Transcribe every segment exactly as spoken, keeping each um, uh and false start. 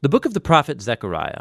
The book of the prophet Zechariah.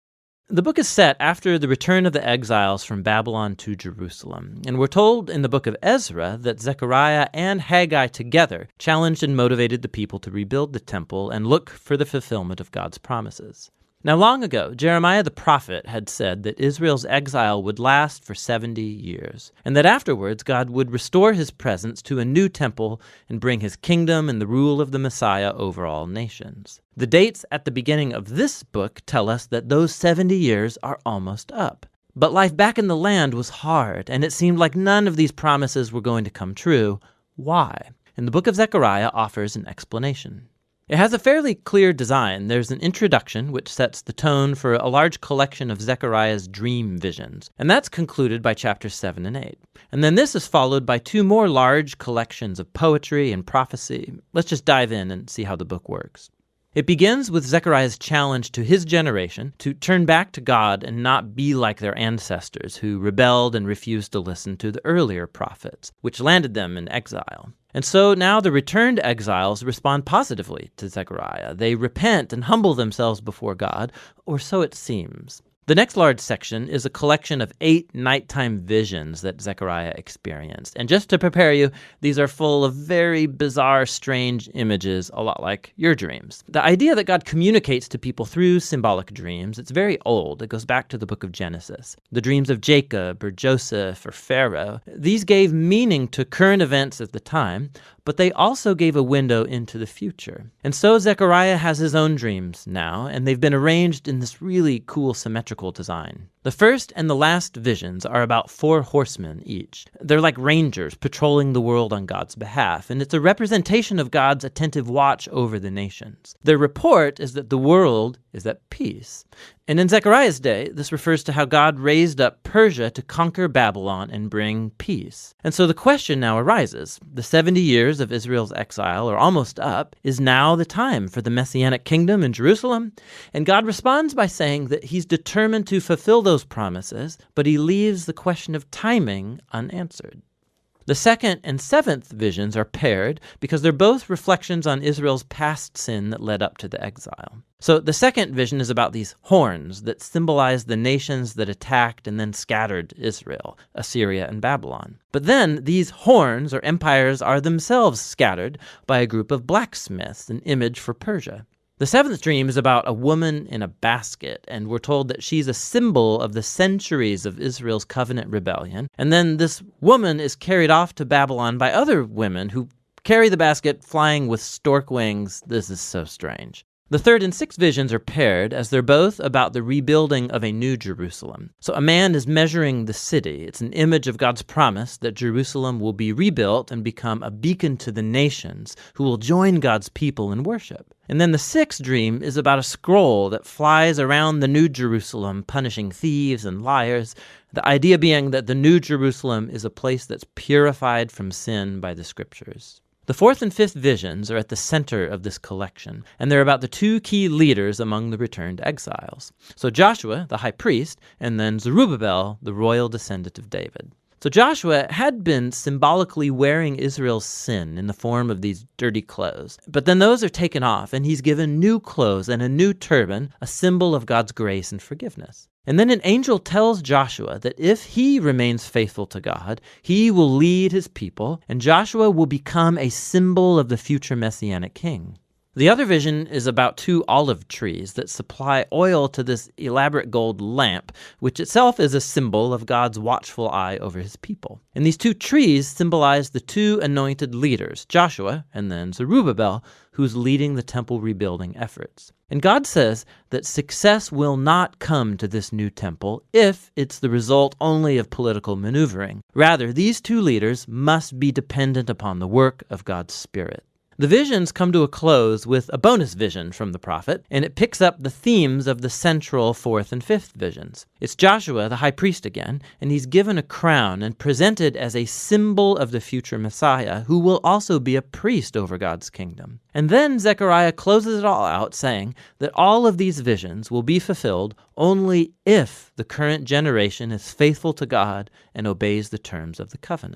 The book is set after the return of the exiles from Babylon to Jerusalem, and we're told in the book of Ezra that Zechariah and Haggai together challenged and motivated the people to rebuild the temple and look for the fulfillment of God's promises. Now, long ago, Jeremiah the prophet had said that Israel's exile would last for seventy years, and that afterwards God would restore his presence to a new temple and bring his kingdom and the rule of the Messiah over all nations. The dates at the beginning of this book tell us that those seventy years are almost up. But life back in the land was hard, and it seemed like none of these promises were going to come true. Why? And the book of Zechariah offers an explanation. It has a fairly clear design. There's an introduction which sets the tone for a large collection of Zechariah's dream visions, and that's concluded by chapters seven and eight. And then this is followed by two more large collections of poetry and prophecy. Let's just dive in and see how the book works. It begins with Zechariah's challenge to his generation to turn back to God and not be like their ancestors who rebelled and refused to listen to the earlier prophets, which landed them in exile. And so now the returned exiles respond positively to Zechariah. They repent and humble themselves before God, or so it seems. The next large section is a collection of eight nighttime visions that Zechariah experienced. And just to prepare you, these are full of very bizarre, strange images, a lot like your dreams. The idea that God communicates to people through symbolic dreams, it's very old. It goes back to the book of Genesis. The dreams of Jacob or Joseph or Pharaoh, these gave meaning to current events at the time, but they also gave a window into the future. And so Zechariah has his own dreams now, and they've been arranged in this really cool symmetrical design. The first and the last visions are about four horsemen each. They're like rangers patrolling the world on God's behalf, and it's a representation of God's attentive watch over the nations. Their report is that the world is at peace. And in Zechariah's day, this refers to how God raised up Persia to conquer Babylon and bring peace. And so the question now arises, the seventy years of Israel's exile are almost up. Is now the time for the Messianic kingdom in Jerusalem? And God responds by saying that he's determined to fulfill those promises, but he leaves the question of timing unanswered. The second and seventh visions are paired because they're both reflections on Israel's past sin that led up to the exile. So the second vision is about these horns that symbolize the nations that attacked and then scattered Israel, Assyria and Babylon. But then these horns or empires are themselves scattered by a group of blacksmiths, an image for Persia. The seventh dream is about a woman in a basket, and we're told that she's a symbol of the centuries of Israel's covenant rebellion. And then this woman is carried off to Babylon by other women who carry the basket flying with stork wings. This is so strange. The third and sixth visions are paired as they're both about the rebuilding of a new Jerusalem. So a man is measuring the city. It's an image of God's promise that Jerusalem will be rebuilt and become a beacon to the nations who will join God's people in worship. And then the sixth dream is about a scroll that flies around the New Jerusalem, punishing thieves and liars. The idea being that the New Jerusalem is a place that's purified from sin by the Scriptures. The fourth and fifth visions are at the center of this collection, and they're about the two key leaders among the returned exiles. So Joshua, the high priest, and then Zerubbabel, the royal descendant of David. So Joshua had been symbolically wearing Israel's sin in the form of these dirty clothes. But then those are taken off, and he's given new clothes and a new turban, a symbol of God's grace and forgiveness. And then an angel tells Joshua that if he remains faithful to God, he will lead his people, and Joshua will become a symbol of the future Messianic king. The other vision is about two olive trees that supply oil to this elaborate gold lamp, which itself is a symbol of God's watchful eye over his people. And these two trees symbolize the two anointed leaders, Joshua and then Zerubbabel, who's leading the temple rebuilding efforts. And God says that success will not come to this new temple if it's the result only of political maneuvering. Rather, these two leaders must be dependent upon the work of God's Spirit. The visions come to a close with a bonus vision from the prophet, and it picks up the themes of the central fourth and fifth visions. It's Joshua, the high priest again, and he's given a crown and presented as a symbol of the future Messiah, who will also be a priest over God's kingdom. And then Zechariah closes it all out, saying that all of these visions will be fulfilled only if the current generation is faithful to God and obeys the terms of the covenant.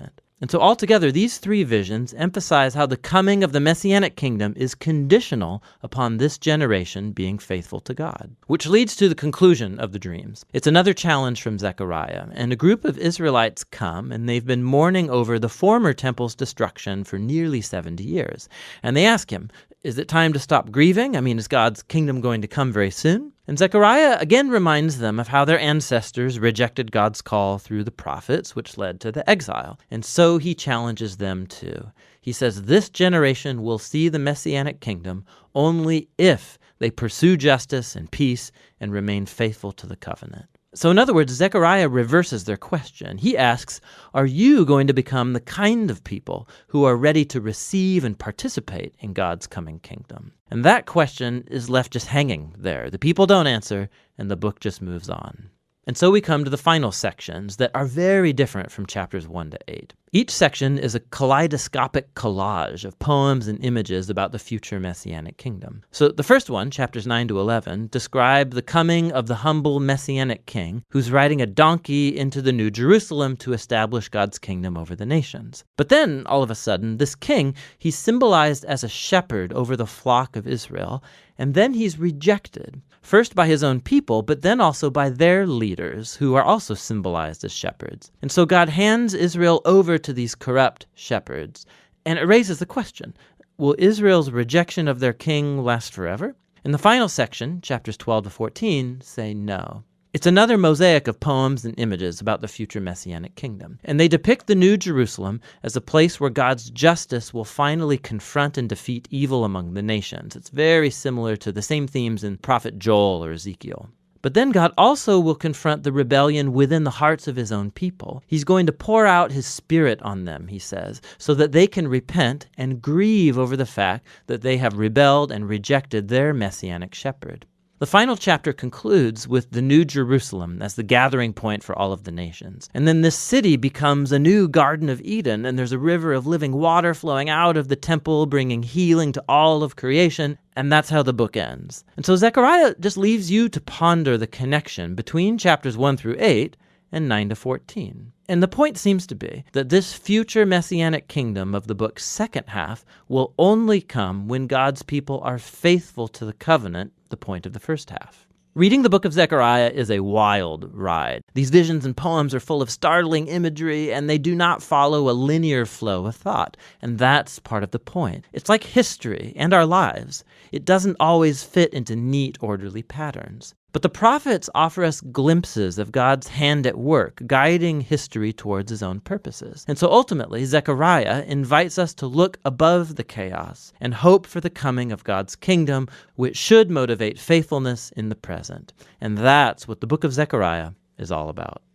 And so altogether, these three visions emphasize how the coming of the Messianic kingdom is conditional upon this generation being faithful to God. Which leads to the conclusion of the dreams. It's another challenge from Zechariah, and a group of Israelites come, and they've been mourning over the former temple's destruction for nearly seventy years. And they ask him, is it time to stop grieving? I mean, is God's kingdom going to come very soon? And Zechariah again reminds them of how their ancestors rejected God's call through the prophets, which led to the exile. And so he challenges them too. He says, this generation will see the Messianic kingdom only if they pursue justice and peace and remain faithful to the covenant. So in other words, Zechariah reverses their question. He asks, are you going to become the kind of people who are ready to receive and participate in God's coming kingdom? And that question is left just hanging there. The people don't answer, and the book just moves on. And so we come to the final sections that are very different from chapters one to eight. Each section is a kaleidoscopic collage of poems and images about the future Messianic kingdom. So the first one, chapters nine to eleven, describe the coming of the humble Messianic king who's riding a donkey into the New Jerusalem to establish God's kingdom over the nations. But then, all of a sudden, this king, he's symbolized as a shepherd over the flock of Israel, and then he's rejected. First by his own people, but then also by their leaders, who are also symbolized as shepherds. And so God hands Israel over to these corrupt shepherds. And it raises the question, will Israel's rejection of their king last forever? In the final section, chapters twelve to fourteen, say no. It's another mosaic of poems and images about the future Messianic kingdom. And they depict the New Jerusalem as a place where God's justice will finally confront and defeat evil among the nations. It's very similar to the same themes in Prophet Joel or Ezekiel. But then God also will confront the rebellion within the hearts of his own people. He's going to pour out his spirit on them, he says, so that they can repent and grieve over the fact that they have rebelled and rejected their Messianic shepherd. The final chapter concludes with the New Jerusalem as the gathering point for all of the nations. And then this city becomes a new Garden of Eden, and there's a river of living water flowing out of the temple, bringing healing to all of creation, and that's how the book ends. And so Zechariah just leaves you to ponder the connection between chapters one through eight and nine to fourteen. And the point seems to be that this future Messianic kingdom of the book's second half will only come when God's people are faithful to the covenant, the point of the first half. Reading the book of Zechariah is a wild ride. These visions and poems are full of startling imagery, and they do not follow a linear flow of thought. And that's part of the point. It's like history and our lives. It doesn't always fit into neat, orderly patterns. But the prophets offer us glimpses of God's hand at work, guiding history towards his own purposes. And so ultimately, Zechariah invites us to look above the chaos and hope for the coming of God's kingdom, which should motivate faithfulness in the present. And that's what the book of Zechariah is all about.